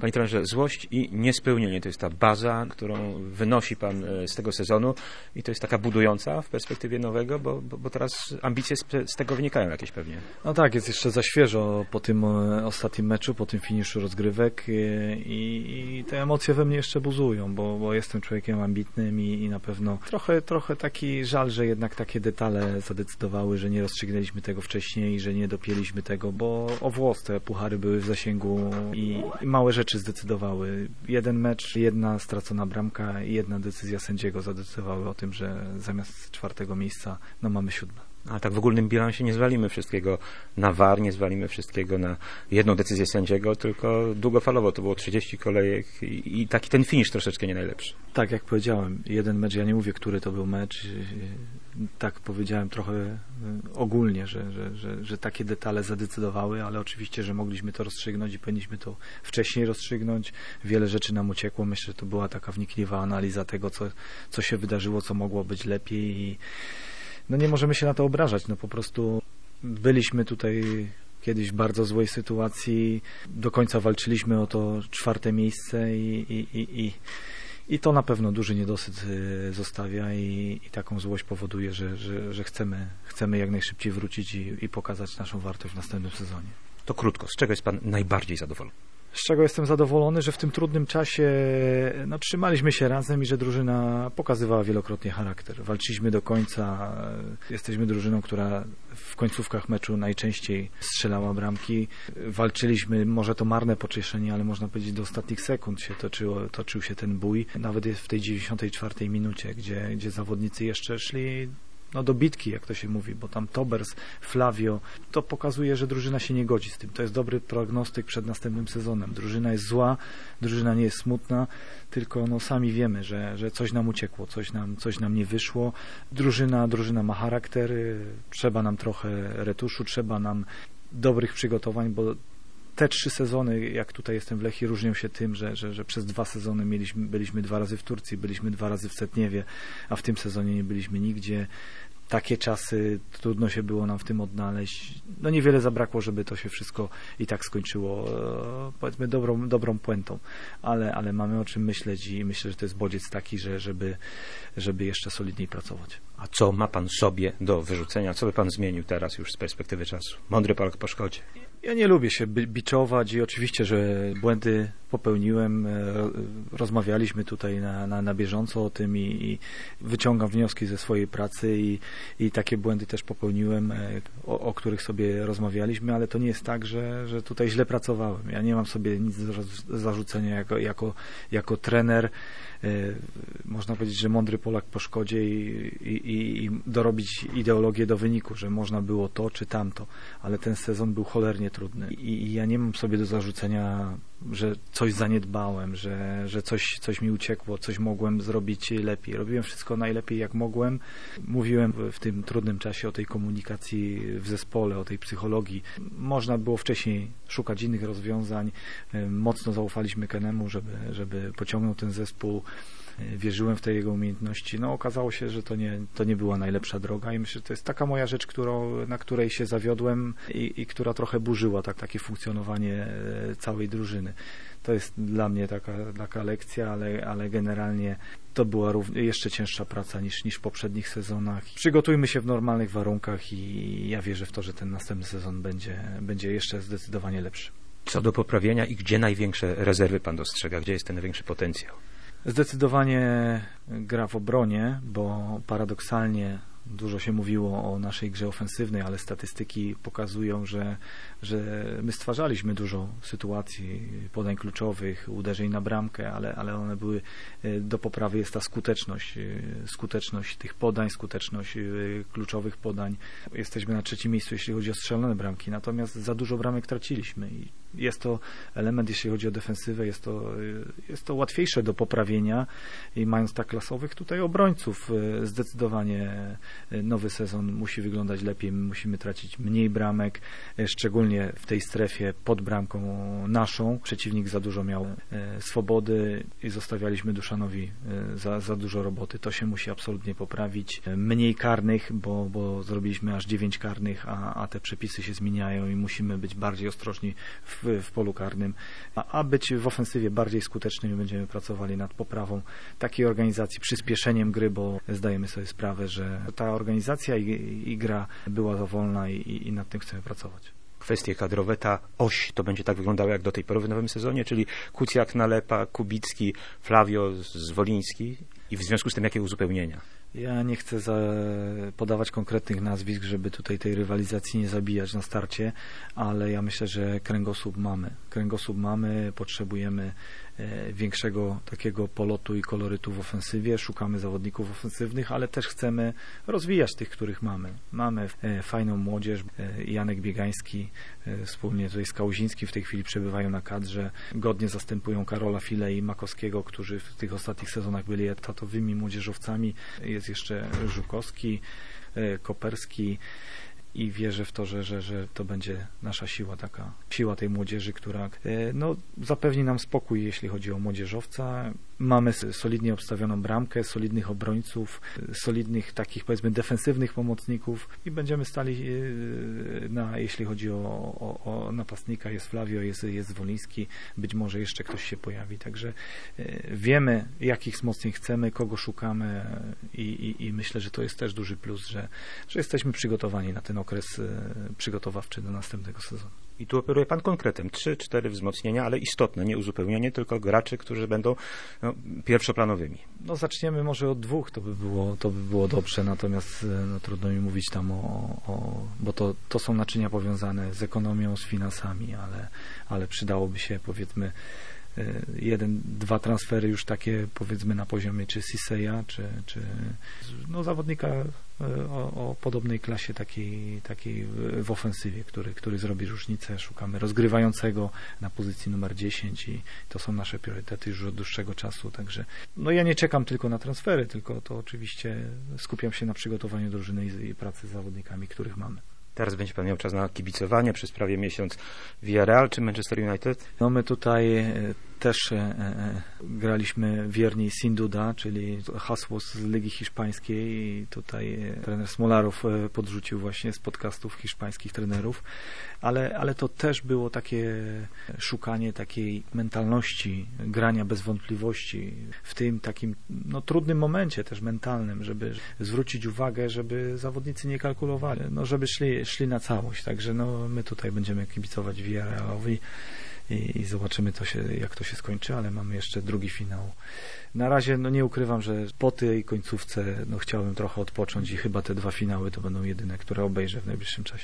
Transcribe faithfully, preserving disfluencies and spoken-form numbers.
Panie trenerze, złość i niespełnienie to jest ta baza, którą wynosi pan z tego sezonu i to jest taka budująca w perspektywie nowego, bo, bo, bo teraz ambicje z, z tego wynikają jakieś pewnie. No tak, jest jeszcze za świeżo po tym ostatnim meczu, po tym finiszu rozgrywek i, i te emocje we mnie jeszcze buzują, bo, bo jestem człowiekiem ambitnym i, i na pewno trochę, trochę taki żal, że jednak takie detale zadecydowały, że nie rozstrzygnęliśmy tego wcześniej, że nie dopięliśmy tego, bo o włos te puchary były w zasięgu i, i małe rzeczy zdecydowały. Jeden mecz, jedna stracona bramka i jedna decyzja sędziego zadecydowały o tym, że zamiast czwartego miejsca no mamy siódme. A tak w ogólnym bilansie nie zwalimy wszystkiego na V A R, nie zwalimy wszystkiego na jedną decyzję sędziego, tylko długofalowo to było trzydzieści kolejek i, i taki ten finisz troszeczkę nie najlepszy. Tak, jak powiedziałem, jeden mecz, ja nie mówię, który to był mecz, tak powiedziałem trochę ogólnie, że, że, że, że takie detale zadecydowały, ale oczywiście, że mogliśmy to rozstrzygnąć i powinniśmy to wcześniej rozstrzygnąć. Wiele rzeczy nam uciekło, myślę, że to była taka wnikliwa analiza tego, co, co się wydarzyło, co mogło być lepiej i no nie możemy się na to obrażać, no po prostu byliśmy tutaj kiedyś w bardzo złej sytuacji, do końca walczyliśmy o to czwarte miejsce i, i, i, i, i to na pewno duży niedosyt zostawia i, i taką złość powoduje, że, że, że chcemy, chcemy jak najszybciej wrócić i, i pokazać naszą wartość w następnym sezonie. To krótko, z czego jest pan najbardziej zadowolony? Z czego jestem zadowolony, że w tym trudnym czasie no, trzymaliśmy się razem i że drużyna pokazywała wielokrotnie charakter. Walczyliśmy do końca, jesteśmy drużyną, która w końcówkach meczu najczęściej strzelała bramki. Walczyliśmy, może to marne pocieszenie, ale można powiedzieć do ostatnich sekund się toczyło, toczył się ten bój. Nawet w tej dziewięćdziesiątej czwartej minucie, gdzie, gdzie zawodnicy jeszcze szli no do bitki, jak to się mówi, bo tam Tobers, Flavio, to pokazuje, że drużyna się nie godzi z tym. To jest dobry prognostyk przed następnym sezonem. Drużyna jest zła, drużyna nie jest smutna, tylko no sami wiemy, że, że coś nam uciekło, coś nam, coś nam nie wyszło. Drużyna, drużyna ma charakter, trzeba nam trochę retuszu, trzeba nam dobrych przygotowań, bo te trzy sezony, jak tutaj jestem w Lechii, różnią się tym, że, że, że przez dwa sezony mieliśmy, byliśmy dwa razy w Turcji, byliśmy dwa razy w Setniewie, a w tym sezonie nie byliśmy nigdzie. Takie czasy, trudno się było nam w tym odnaleźć. No niewiele zabrakło, żeby to się wszystko i tak skończyło, powiedzmy, dobrą, dobrą puentą, ale, ale mamy o czym myśleć i myślę, że to jest bodziec taki, że żeby, żeby jeszcze solidniej pracować. A co ma pan sobie do wyrzucenia? Co by pan zmienił teraz już z perspektywy czasu? Mądry Polak po szkodzie. Ja nie lubię się biczować i oczywiście, że błędy popełniłem. Rozmawialiśmy tutaj na, na, na bieżąco o tym i, i wyciągam wnioski ze swojej pracy i, i takie błędy też popełniłem, o, o których sobie rozmawialiśmy, ale to nie jest tak, że, że tutaj źle pracowałem. Ja nie mam sobie nic do zarzucenia jako, jako, jako trener. Można powiedzieć, że mądry Polak po szkodzie i, i, i dorobić ideologię do wyniku, że można było to czy tamto, ale ten sezon był cholernie trudny i, i ja nie mam sobie do zarzucenia, że coś zaniedbałem, że, że coś, coś mi uciekło, coś mogłem zrobić lepiej. Robiłem wszystko najlepiej jak mogłem. Mówiłem w, w tym trudnym czasie o tej komunikacji w zespole, o tej psychologii. Można było wcześniej szukać innych rozwiązań. Mocno zaufaliśmy Kenemu, żeby, żeby pociągnął ten zespół. Wierzyłem w te jego umiejętności. No okazało się, że to nie, to nie była najlepsza droga i myślę, że to jest taka moja rzecz, którą, na której się zawiodłem i, i która trochę burzyła tak, takie funkcjonowanie całej drużyny. To jest dla mnie taka, taka lekcja, ale, ale generalnie to była równie, jeszcze cięższa praca niż, niż w poprzednich sezonach. Przygotujmy się w normalnych warunkach i ja wierzę w to, że ten następny sezon będzie, będzie jeszcze zdecydowanie lepszy. Co do poprawienia i gdzie największe rezerwy pan dostrzega? Gdzie jest ten największy potencjał? Zdecydowanie gra w obronie, bo paradoksalnie dużo się mówiło o naszej grze ofensywnej, ale statystyki pokazują, że, że my stwarzaliśmy dużo sytuacji, podań kluczowych, uderzeń na bramkę, ale, ale one były, do poprawy jest ta skuteczność, skuteczność tych podań, skuteczność kluczowych podań. Jesteśmy na trzecim miejscu, jeśli chodzi o strzelone bramki, natomiast za dużo bramek traciliśmy i jest to element, jeśli chodzi o defensywę, jest to, jest to łatwiejsze do poprawienia i mając tak klasowych tutaj obrońców, zdecydowanie nowy sezon musi wyglądać lepiej, my musimy tracić mniej bramek, szczególnie w tej strefie pod bramką naszą. Przeciwnik za dużo miał swobody i zostawialiśmy Duszanowi za, za dużo roboty. To się musi absolutnie poprawić. Mniej karnych, bo, bo zrobiliśmy aż dziewięć karnych, a, a te przepisy się zmieniają i musimy być bardziej ostrożni w, w, w polu karnym, a, a być w ofensywie bardziej skutecznymi. Będziemy pracowali nad poprawą takiej organizacji, przyspieszeniem gry, bo zdajemy sobie sprawę, że ta organizacja i, i gra była za wolna i, i nad tym chcemy pracować. Kwestie kadrowe, ta oś to będzie tak wyglądała jak do tej pory w nowym sezonie, czyli Kucjak, Nalepa, Kubicki, Flavio, Zwoliński i w związku z tym jakie uzupełnienia? Ja nie chcę za, podawać konkretnych nazwisk, żeby tutaj tej rywalizacji nie zabijać na starcie, ale ja myślę, że kręgosłup mamy. Kręgosłup mamy, potrzebujemy e, większego takiego polotu i kolorytu w ofensywie, szukamy zawodników ofensywnych, ale też chcemy rozwijać tych, których mamy. Mamy e, fajną młodzież, e, Janek Biegański, e, wspólnie tutaj z Kałuzińskim w tej chwili przebywają na kadrze, godnie zastępują Karola File i Makowskiego, którzy w tych ostatnich sezonach byli etatowymi młodzieżowcami. Jest jeszcze Żukowski, Koperski i wierzę w to, że, że, że to będzie nasza siła, taka siła tej młodzieży, która no, zapewni nam spokój, jeśli chodzi o młodzieżowca. Mamy solidnie obstawioną bramkę, solidnych obrońców, solidnych takich powiedzmy defensywnych pomocników i będziemy stali na, jeśli chodzi o, o, o napastnika, jest Flavio, jest, jest Zwoliński, być może jeszcze ktoś się pojawi, także wiemy, jakich wzmocnień chcemy, kogo szukamy i, i, i myślę, że to jest też duży plus, że, że jesteśmy przygotowani na ten okres przygotowawczy do następnego sezonu. I tu operuje Pan konkretem. Trzy, cztery wzmocnienia, ale istotne, nie uzupełnienie, tylko graczy, którzy będą no, pierwszoplanowymi. No zaczniemy może od dwóch, to by było, to by było dobrze, natomiast no, trudno mi mówić tam o, o bo to, to są naczynia powiązane z ekonomią, z finansami, ale, ale przydałoby się powiedzmy jeden, dwa transfery już takie powiedzmy na poziomie czy Siseya, czy, czy no, zawodnika o, o podobnej klasie takiej, takiej w ofensywie, który, który zrobi różnicę. Szukamy rozgrywającego na pozycji numer dziesięć i to są nasze priorytety już od dłuższego czasu, także no ja nie czekam tylko na transfery, tylko to oczywiście skupiam się na przygotowaniu drużyny i, i pracy z zawodnikami, których mamy. Teraz będzie Pan miał czas na kibicowanie przez prawie miesiąc Villarreal czy Manchester United? No my tutaj też e, e, graliśmy wierni Sinduda, czyli hasło z Ligi Hiszpańskiej i tutaj trener Smolarow podrzucił właśnie z podcastów hiszpańskich trenerów, ale, ale to też było takie szukanie takiej mentalności, grania bez wątpliwości w tym takim no, trudnym momencie też mentalnym, żeby zwrócić uwagę, żeby zawodnicy nie kalkulowali, no, żeby szli, szli na całość, także no, my tutaj będziemy kibicować Villarrealowi i, i zobaczymy to się, jak to się skończy, ale mamy jeszcze drugi finał. Na razie no nie ukrywam, że po tej końcówce no chciałbym trochę odpocząć i chyba te dwa finały to będą jedyne, które obejrzę w najbliższym czasie.